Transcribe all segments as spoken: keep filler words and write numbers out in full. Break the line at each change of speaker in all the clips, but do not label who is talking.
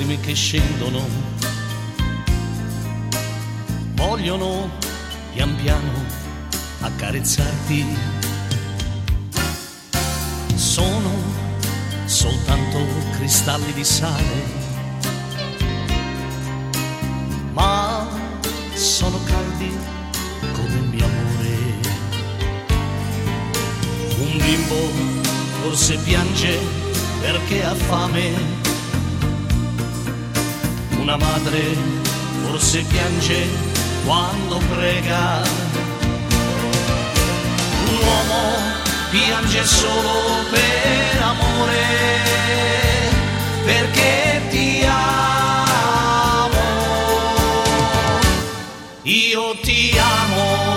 lacrime che scendono, vogliono pian piano accarezzarti. Sono soltanto cristalli di sale, ma sono caldi come il mio amore. Un bimbo forse piange perché ha fame, una madre forse piange quando prega, un uomo piange solo per amore, perché ti amo, io ti amo.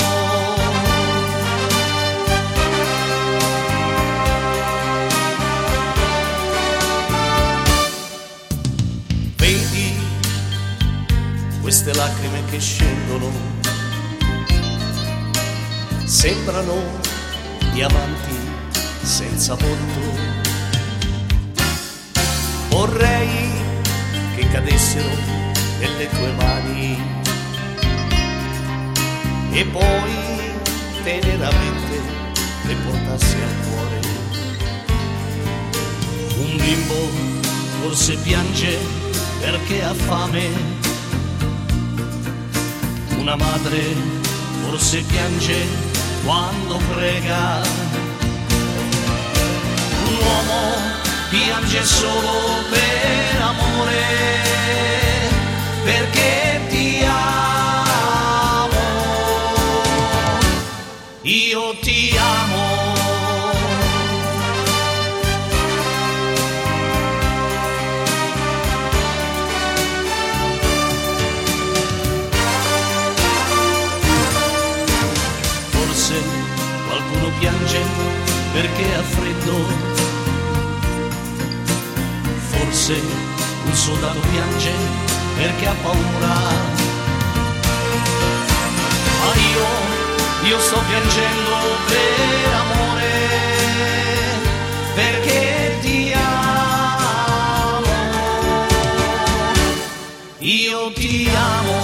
Vedi queste lacrime che scendono, sembrano diamanti senza volto. Vorrei che cadessero nelle tue mani e poi teneramente le portassi al cuore. Un bimbo forse piange perché ha fame, una madre forse piange quando prega, un uomo piange solo per amore, perché ti amo, io ti amo. Qualcuno piange perché ha freddo, forse un soldato piange perché ha paura, ma io, io sto piangendo per amore, perché ti amo, io ti amo.